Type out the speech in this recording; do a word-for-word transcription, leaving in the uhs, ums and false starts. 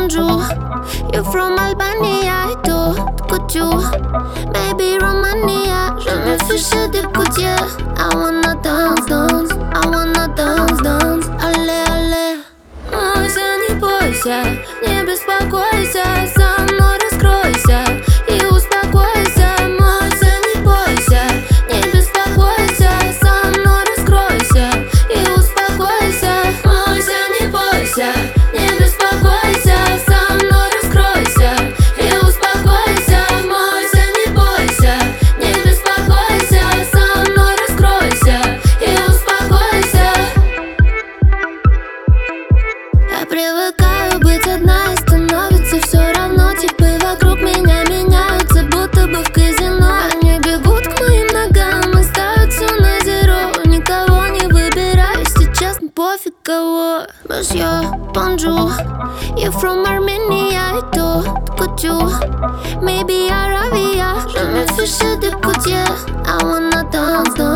bonjour. You're from Albania et tout, couture. Maybe Romania, je me fiche des coudiers. I wanna dance, dance, I wanna dance, dance. Allez, allez. Бойся, не бойся, не беспокойся, со мной раскройся и успокойся. Бойся, не бойся, не беспокойся, со мной раскройся и успокойся. Бойся, не бойся, не беспокойся, со мной раскройся и успокойся. Бойся, не бойся, не беспокойся, со мной раскройся и успокойся. Я привыкаю быть одна и становится все равно. Типы вокруг меня меняются, будто бы в казино. Они бегут к моим ногам и ставят все на зеро. Никого не выбираю сейчас, пофиг кого. Monsieur, bonjour. You're from Armenia et tout, couture. Maybe Arabia, je me fiche des coudiers. I wanna dance, dance.